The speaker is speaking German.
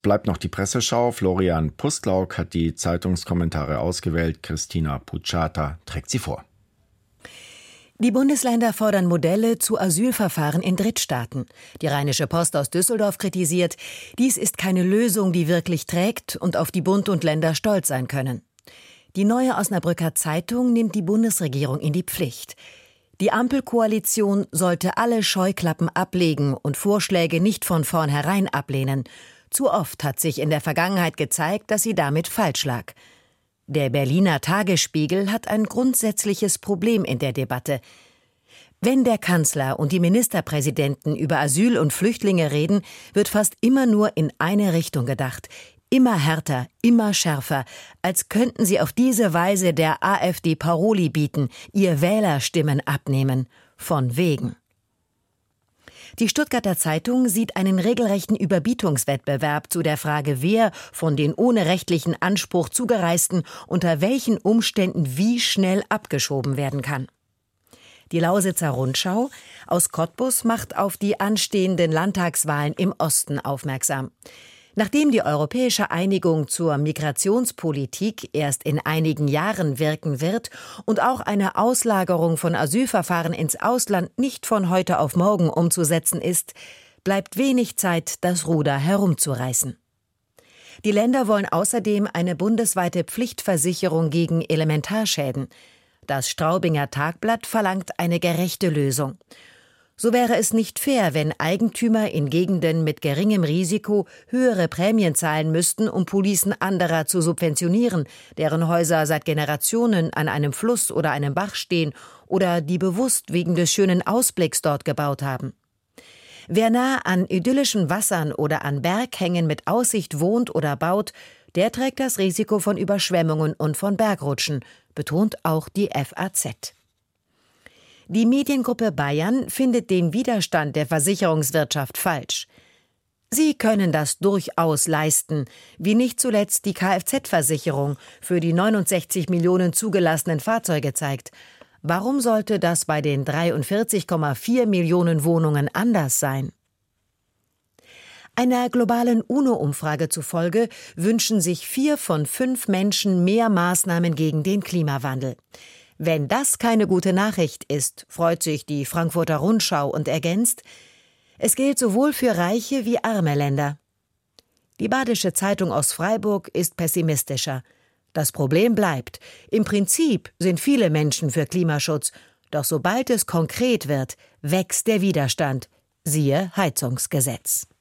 bleibt noch die Presseschau. Florian Pustlauk hat die Zeitungskommentare ausgewählt. Christina Pucciata trägt sie vor. Die Bundesländer fordern Modelle zu Asylverfahren in Drittstaaten. Die Rheinische Post aus Düsseldorf kritisiert, dies ist keine Lösung, die wirklich trägt und auf die Bund und Länder stolz sein können. Die Neue Osnabrücker Zeitung nimmt die Bundesregierung in die Pflicht. Die Ampelkoalition sollte alle Scheuklappen ablegen und Vorschläge nicht von vornherein ablehnen. Zu oft hat sich in der Vergangenheit gezeigt, dass sie damit falsch lag. Der Berliner Tagesspiegel hat ein grundsätzliches Problem in der Debatte. Wenn der Kanzler und die Ministerpräsidenten über Asyl und Flüchtlinge reden, wird fast immer nur in eine Richtung gedacht. Immer härter, immer schärfer, als könnten sie auf diese Weise der AfD Paroli bieten, ihr Wählerstimmen abnehmen. Von wegen. Die Stuttgarter Zeitung sieht einen regelrechten Überbietungswettbewerb zu der Frage, wer von den ohne rechtlichen Anspruch Zugereisten unter welchen Umständen wie schnell abgeschoben werden kann. Die Lausitzer Rundschau aus Cottbus macht auf die anstehenden Landtagswahlen im Osten aufmerksam. Nachdem die europäische Einigung zur Migrationspolitik erst in einigen Jahren wirken wird und auch eine Auslagerung von Asylverfahren ins Ausland nicht von heute auf morgen umzusetzen ist, bleibt wenig Zeit, das Ruder herumzureißen. Die Länder wollen außerdem eine bundesweite Pflichtversicherung gegen Elementarschäden. Das Straubinger Tagblatt verlangt eine gerechte Lösung. So wäre es nicht fair, wenn Eigentümer in Gegenden mit geringem Risiko höhere Prämien zahlen müssten, um Policen anderer zu subventionieren, deren Häuser seit Generationen an einem Fluss oder einem Bach stehen oder die bewusst wegen des schönen Ausblicks dort gebaut haben. Wer nah an idyllischen Wassern oder an Berghängen mit Aussicht wohnt oder baut, der trägt das Risiko von Überschwemmungen und von Bergrutschen, betont auch die FAZ. Die Mediengruppe Bayern findet den Widerstand der Versicherungswirtschaft falsch. Sie können das durchaus leisten, wie nicht zuletzt die Kfz-Versicherung für die 69 Millionen zugelassenen Fahrzeuge zeigt. Warum sollte das bei den 43,4 Millionen Wohnungen anders sein? Einer globalen UNO-Umfrage zufolge wünschen sich 4 von 5 Menschen mehr Maßnahmen gegen den Klimawandel. Wenn das keine gute Nachricht ist, freut sich die Frankfurter Rundschau und ergänzt, es gilt sowohl für reiche wie arme Länder. Die Badische Zeitung aus Freiburg ist pessimistischer. Das Problem bleibt. Im Prinzip sind viele Menschen für Klimaschutz, doch sobald es konkret wird, wächst der Widerstand. Siehe Heizungsgesetz.